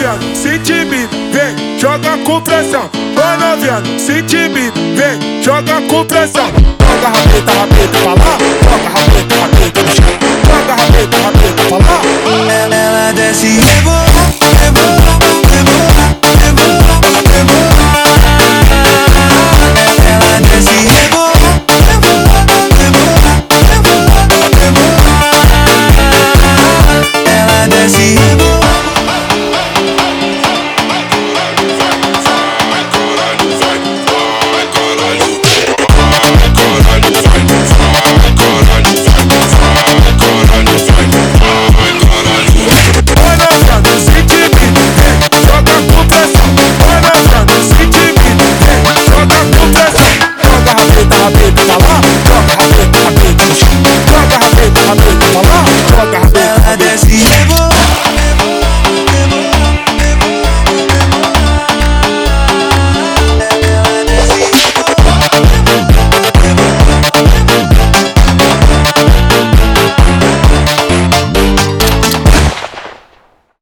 novinha, se intimida, vem, joga com pressão. Ô novinha, se intimida, vem, joga com pressão. Joga rabeta, rabeta pra lá, joga rabeta, rabeta no chão. Joga rabeta, rabeta pra lá. Ela desce e rebola.